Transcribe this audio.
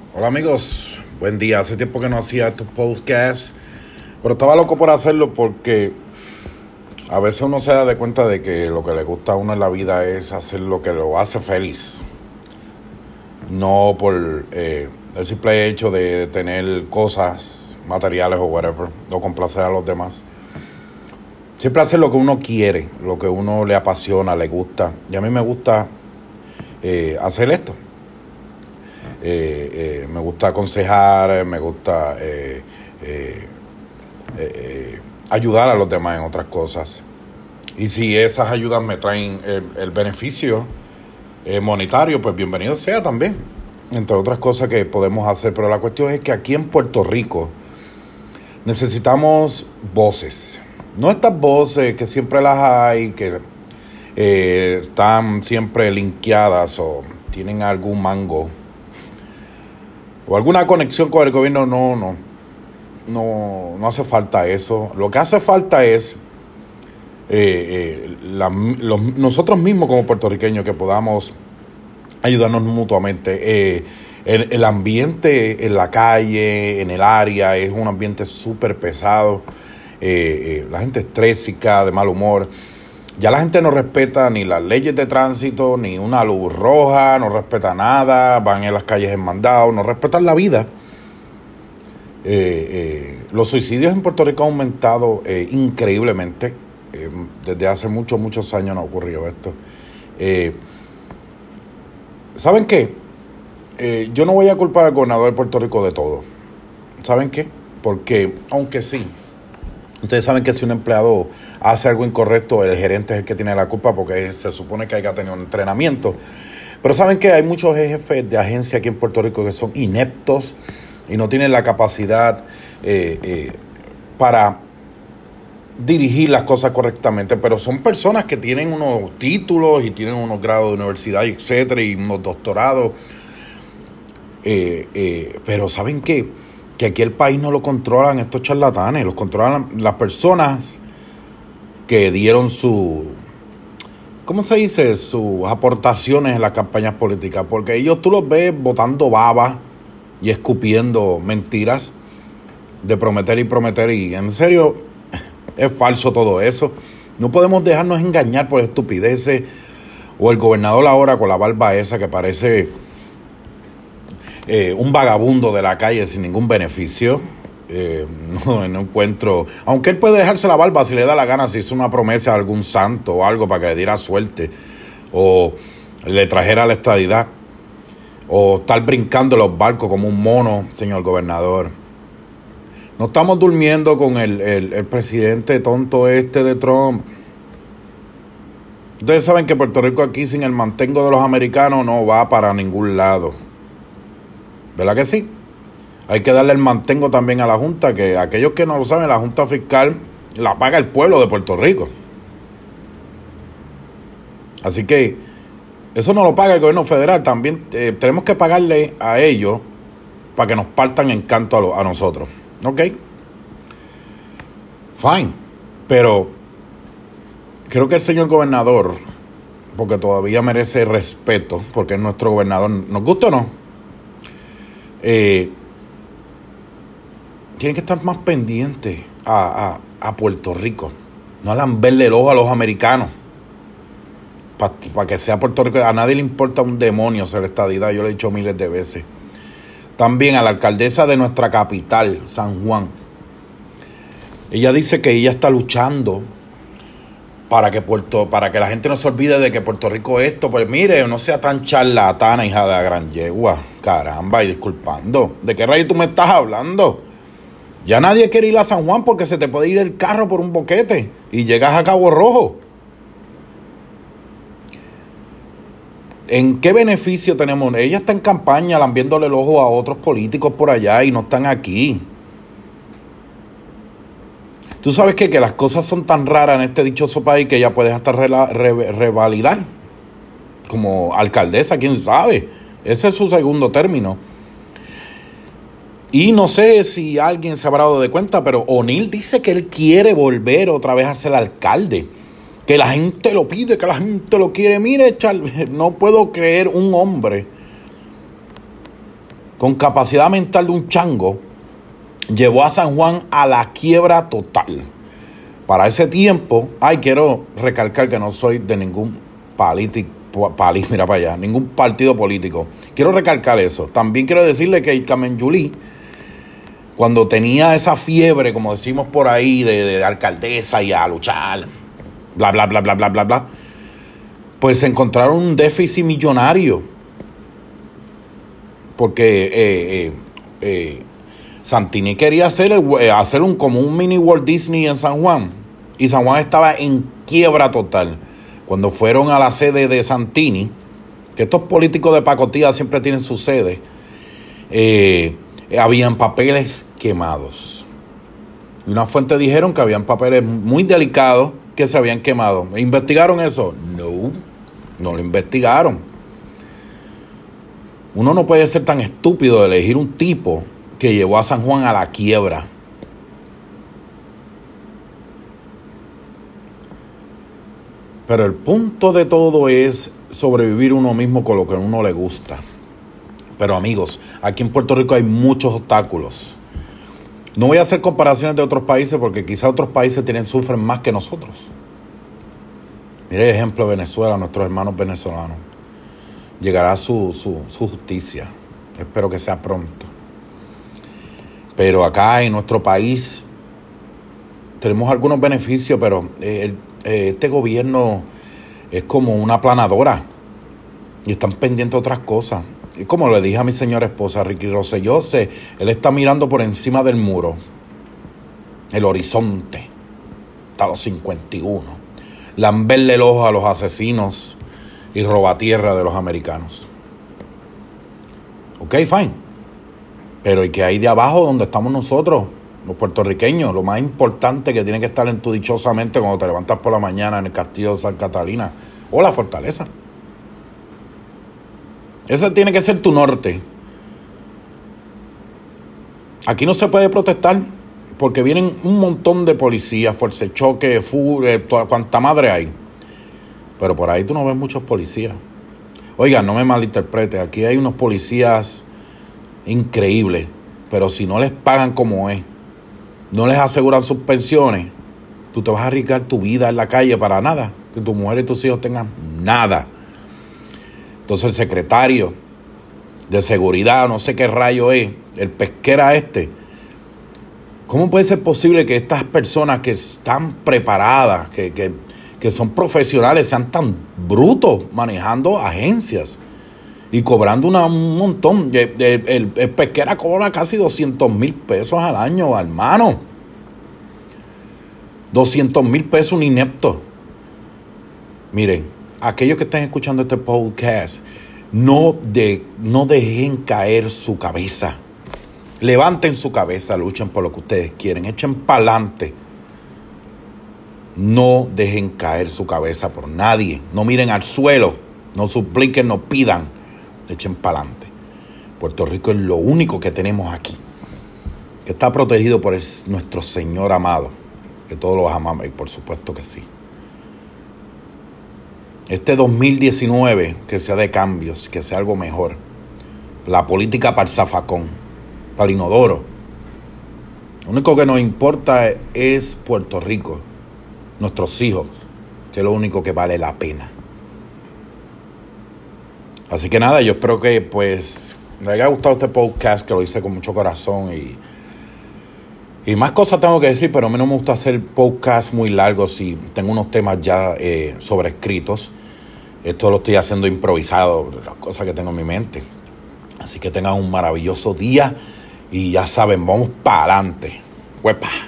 Hola amigos, buen día. Hace tiempo que no hacía estos podcasts, pero estaba loco por hacerlo porque a veces uno se da de cuenta de que lo que le gusta a uno en la vida es hacer lo que lo hace feliz, no por el simple hecho de tener cosas materiales o whatever, o complacer a los demás. Siempre hacer lo que uno quiere, lo que uno le apasiona, le gusta. Y a mí me gusta hacer esto. Me gusta aconsejar, me gusta ayudar a los demás en otras cosas. Y si esas ayudas me traen el beneficio monetario, pues bienvenido sea también. Entre otras cosas que podemos hacer. Pero la cuestión es que aquí en Puerto Rico necesitamos voces. No estas voces que siempre las hay, que están siempre linkeadas o tienen algún mango o alguna conexión con el gobierno. No hace falta eso. Lo que hace falta es nosotros mismos como puertorriqueños que podamos ayudarnos mutuamente. El ambiente en la calle, en el área, es un ambiente súper pesado. La gente estrésica, de mal humor. Ya la gente no respeta ni las leyes de tránsito, ni una luz roja, no respeta nada, van en las calles en mandado, no respetan la vida. Los suicidios en Puerto Rico han aumentado increíblemente. Desde hace muchos años no ha ocurrido esto. ¿Saben qué? Yo no voy a culpar al gobernador de Puerto Rico de todo. ¿Saben qué? Porque, aunque sí, ustedes saben que si un empleado hace algo incorrecto, el gerente es el que tiene la culpa porque se supone que haya tenido un entrenamiento. Pero saben que hay muchos jefes de agencia aquí en Puerto Rico que son ineptos y no tienen la capacidad para dirigir las cosas correctamente. Pero son personas que tienen unos títulos y tienen unos grados de universidad, etcétera, y unos doctorados. Pero ¿saben qué? Que aquí el país no lo controlan estos charlatanes, los controlan las personas que dieron ¿cómo se dice? Sus aportaciones en las campañas políticas, porque ellos tú los ves botando baba y escupiendo mentiras de prometer y prometer, y en serio es falso todo eso. No podemos dejarnos engañar por estupideces, o el gobernador ahora con la barba esa que parece un vagabundo de la calle sin ningún beneficio. No encuentro, aunque él puede dejarse la barba si le da la gana, si hizo una promesa a algún santo o algo para que le diera suerte o le trajera la estadidad, o estar brincando en los barcos como un mono, señor gobernador. No estamos durmiendo con el presidente tonto de Trump. Ustedes saben que Puerto Rico aquí sin el mantengo de los americanos no va para ningún lado. ¿Verdad que sí? Hay que darle el mantengo también a la Junta, que aquellos que no lo saben, la Junta Fiscal la paga el pueblo de Puerto Rico. Así que eso no lo paga el gobierno federal. También tenemos que pagarle a ellos para que nos partan en canto a nosotros. ¿Ok? Fine. Pero creo que el señor gobernador, porque todavía merece respeto, porque es nuestro gobernador, nos gusta o no, tienen que estar más pendientes a Puerto Rico. No lamberle el ojo a los americanos para que sea Puerto Rico. A nadie le importa un demonio ser estadidad. Yo lo he dicho miles de veces. También a la alcaldesa de nuestra capital, San Juan. Ella dice que ella está luchando para que la gente no se olvide de que Puerto Rico es esto. Pues mire, no sea tan charlatana, hija de la gran yegua. Caramba, y disculpando. ¿De qué rayo tú me estás hablando? Ya nadie quiere ir a San Juan porque se te puede ir el carro por un boquete y llegas a Cabo Rojo. ¿En qué beneficio tenemos? Ella está en campaña lambiéndole el ojo a otros políticos por allá y no están aquí. Tú sabes que las cosas son tan raras en este dichoso país que ella puede hasta revalidar como alcaldesa, quién sabe. Ese es su segundo término. Y no sé si alguien se habrá dado de cuenta, pero O'Neill dice que él quiere volver otra vez a ser alcalde. Que la gente lo pide, que la gente lo quiere. Mire, no puedo creer un hombre con capacidad mental de un chango, llevó a San Juan a la quiebra total. Para ese tiempo, quiero recalcar que no soy de ningún mira para allá, ningún partido político. Quiero recalcar eso. También quiero decirle que el Carmen Yulín, cuando tenía esa fiebre, como decimos por ahí, de alcaldesa y a luchar, bla, bla, bla, bla, bla, bla, bla, pues se encontraron un déficit millonario. Porque Santini quería hacer como un mini Walt Disney en San Juan. Y San Juan estaba en quiebra total. Cuando fueron a la sede de Santini, que estos políticos de pacotilla siempre tienen su sede, habían papeles quemados. Y una fuente dijeron que habían papeles muy delicados que se habían quemado. ¿Investigaron eso? No lo investigaron. Uno no puede ser tan estúpido de elegir un tipo que llevó a San Juan a la quiebra. Pero el punto de todo es sobrevivir uno mismo con lo que a uno le gusta. Pero amigos, aquí en Puerto Rico hay muchos obstáculos. No voy a hacer comparaciones de otros países porque quizás otros países sufren más que nosotros. Mire el ejemplo de Venezuela, nuestros hermanos venezolanos. Llegará su justicia. Espero que sea pronto. Pero acá en nuestro país tenemos algunos beneficios, pero este gobierno es como una aplanadora y están pendientes de otras cosas. Y como le dije a mi señora esposa, Ricky Rosselló, él está mirando por encima del muro, el horizonte, hasta los 51. Lamberle el ojo a los asesinos y robatierra de los americanos. Ok, fine. Pero ¿y qué hay de abajo donde estamos nosotros, los puertorriqueños? Lo más importante que tiene que estar en tu dichosamente cuando te levantas por la mañana en el castillo de San Catalina o la fortaleza. Ese tiene que ser tu norte. Aquí no se puede protestar porque vienen un montón de policías, fuerza de choque, cuanta madre hay. Pero por ahí tú no ves muchos policías. Oigan, no me malinterprete, aquí hay unos policías increíbles, pero si no les pagan como es, no les aseguran sus pensiones, tú te vas a arriesgar tu vida en la calle para nada, que tu mujer y tus hijos tengan nada. Entonces el secretario de seguridad, no sé qué rayo es, el pesquera ¿cómo puede ser posible que estas personas que están preparadas, que son profesionales, sean tan brutos manejando agencias y cobrando un montón? El pesquera cobra casi 200,000 pesos al año, hermano. 200,000 pesos un inepto. Miren, aquellos que estén escuchando este podcast, no dejen caer su cabeza. Levanten su cabeza, luchen por lo que ustedes quieren, echen para adelante. No dejen caer su cabeza por nadie. No miren al suelo, no supliquen, no pidan. Echen para adelante. Puerto Rico es lo único que tenemos aquí, que está protegido por nuestro Señor amado, que todos los amamos, y por supuesto que sí. Este 2019, que sea de cambios, que sea algo mejor. La política para el zafacón, para el inodoro. Lo único que nos importa es Puerto Rico, nuestros hijos, que es lo único que vale la pena. Así que nada, yo espero que pues les haya gustado este podcast, que lo hice con mucho corazón y más cosas tengo que decir, pero a mí no me gusta hacer podcasts muy largos y tengo unos temas ya sobrescritos. Esto lo estoy haciendo improvisado, las cosas que tengo en mi mente. Así que tengan un maravilloso día y ya saben, vamos para adelante. ¡Huepa!